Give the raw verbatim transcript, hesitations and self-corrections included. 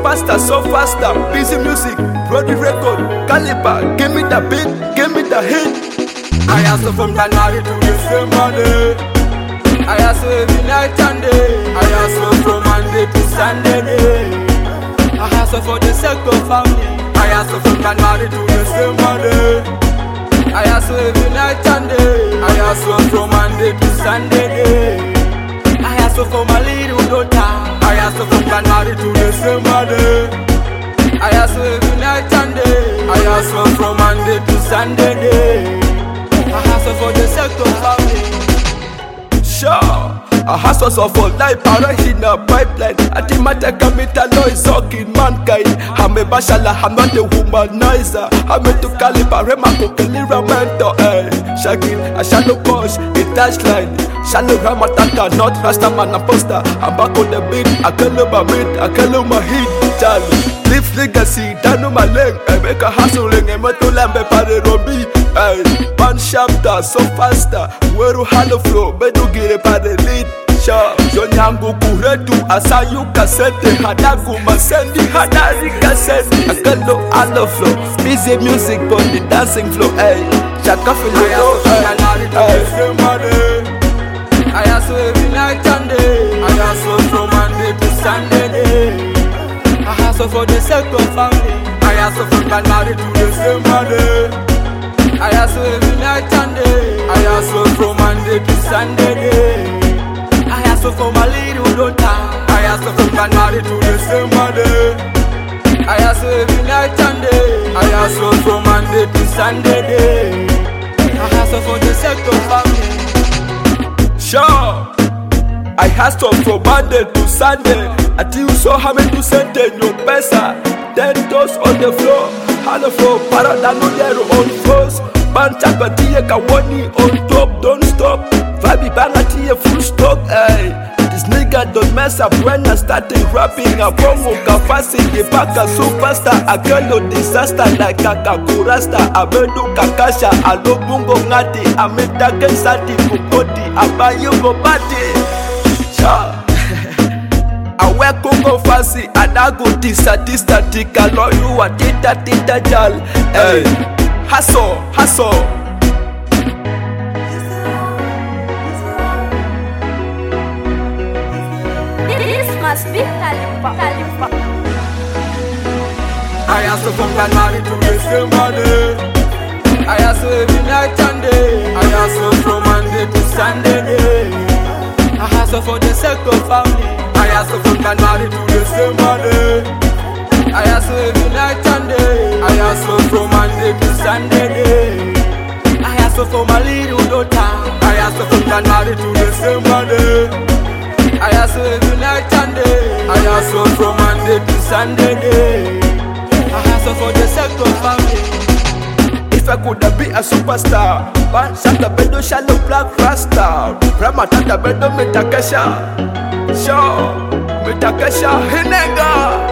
faster, so faster. Busy music, Brody record, caliber. Give me the beat, give me the hit. I hustle from January to December. I hustle every night and day. I hustle from Monday to Sunday day. I hustle for the sake of family. I hustle from January to December. I hustle every night and day. I hustle from Monday to Sunday day. I hustle for my little daughter. I hustle from January to December day. I hustle every night and day. I hustle from Monday to Sunday day. I hustle for the sake of family. Sure. I hustle so for life, I don't hit a pipeline. I think my take a meter noise, in mankind. I'm a bashala, I'm not a womanizer. I'm a to caliber, I'm a cookalira mentor. Eh, shagging, I shallow push, a touchline. Shallow ramatata, not rastaman, a poster. I'm back on the beat, I can't know my meat, I can't know my heat. Charlie, live legacy, down on my leg. I make a hustling, I'm a to lambe pare rombi. Eh, man chapter, so faster. Where do hollow flow, but do get a pare lead. Zonyangu kuretu asayu kasete hadagu masendi hadari kasete akalo all flow busy music on the dancing floor ay chaka feel I hustle every night and day. I hustle from Monday to Sunday day. I hustle for the sake of family. I hustle from January to December day. I hustle every night and day. I hustle from Monday to Sunday day. I hustle for my little daughter. I hustle from January to December day. I hustle every night and day. I hustle from Monday to Sunday day. I hustle for the sake of family. Sure, I hustle from Monday to Sunday. Until you saw how many to send no pesa. Ten toes on the floor. Hello floor, paradano there on force. Banta batia kawani on top, don't stop. Vibe banga tia full stop, ay. This nigga don't mess up when I started rapping. I promo kafasi, the paka superstar. I kelo disaster like Kakakurasta. Abedu kakasha, alo bungo ngati. Ameta kensati kukoti, abayo gobati. Sha. Awe kungo fasi, adago tisa tista tika. Loyu wa tita tita jal, ay. Hustle, hustle. Be Khalifa, Khalifa. I hustle from January to December day. I hustle every night and day. I hustle from Monday to Sunday day. I hustle for the sake of family. I hustle from January to December day. I hustle every night and day. I hustle from Monday to Sunday day. I hustle for my little daughter. I hustle from January to December day. I hustle every night and day. I hustle from Monday to Sunday day. I hustle for the sake of family. If I could be a superstar, but Santa Bedo shallow black rasta. Ramatata Bedo metakasha. Sure, metakasha hinega.